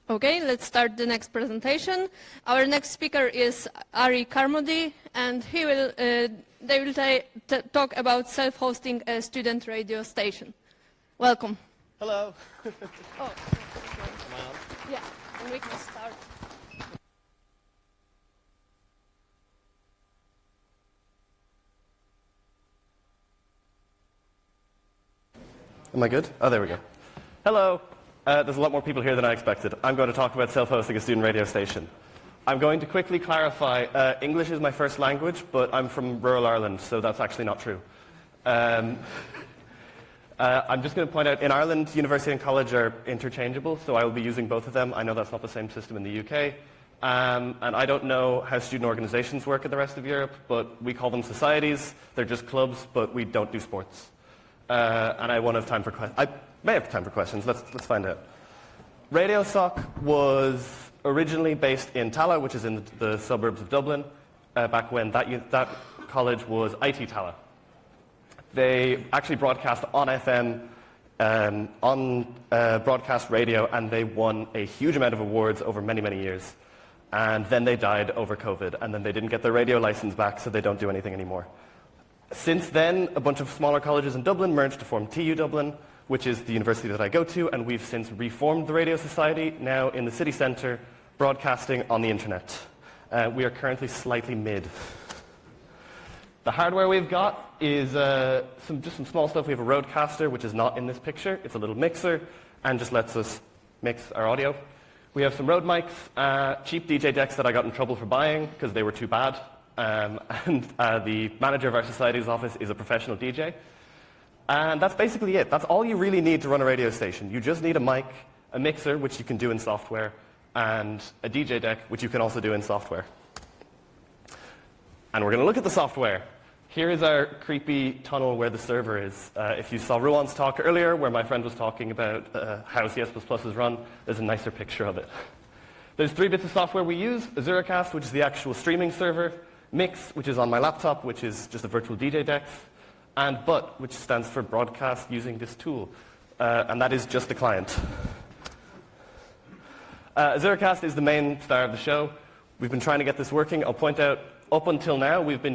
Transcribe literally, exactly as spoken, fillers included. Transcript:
Okay, let's start the next presentation. Our next speaker is Ari Carmody, and he will, uh, they will t talk about self-hosting a student radio station. Welcome. Hello. Oh, Am I on? yeah, and we can start. Am I good? Oh, there we go. Hello. Uh, there's a lot more people here than I expected. I'm going to talk about self-hosting a student radio station. I'm going to quickly clarify, uh, English is my first language, but I'm from rural Ireland, so that's actually not true. Um, uh, I'm just going to point out, in Ireland, university and college are interchangeable, so I will be using both of them. I know that's not the same system in the U K. Um, and I don't know how student organizations work in the rest of Europe, but we call them societies. They're just clubs, but we don't do sports. Uh, and I won't have time for questions. I may have time for questions. Let's, let's find out. RadioSoc was originally based in Tallaght, which is in the, the suburbs of Dublin, uh, back when that, that college was I T Tallaght. They actually broadcast on F M, um, on uh, broadcast radio, and they won a huge amount of awards over many, many years. And then they died over COVID, and then they didn't get their radio license back, so they don't do anything anymore. Since then, a bunch of smaller colleges in Dublin merged to form T U Dublin, which is the university that I go to, and we've since reformed the Radio Society, now in the city centre, broadcasting on the internet. Uh, we are currently slightly mid. The hardware we've got is uh, some, just some small stuff. We have a Rodecaster, which is not in this picture. It's a little mixer, and just lets us mix our audio. We have some Rode mics, uh, cheap D J decks that I got in trouble for buying, because they were too bad. Um, and uh, the manager of our society's office is a professional D J. And that's basically it. That's all you really need to run a radio station. You just need a mic, a mixer, which you can do in software, and a D J deck, which you can also do in software. And we're going to look at the software. Here is our creepy tunnel where the server is. Uh, if you saw Ruan's talk earlier, where my friend was talking about uh, how C S plus plus is run, there's a nicer picture of it. There's three bits of software we use. Azuracast, which is the actual streaming server. Mix, which is on my laptop, which is just a virtual D J decks, and B U T, which stands for broadcast using this tool, uh, and that is just the client. Uh, Azuracast is the main star of the show. We've been trying to get this working. I'll point out, up until now, we've been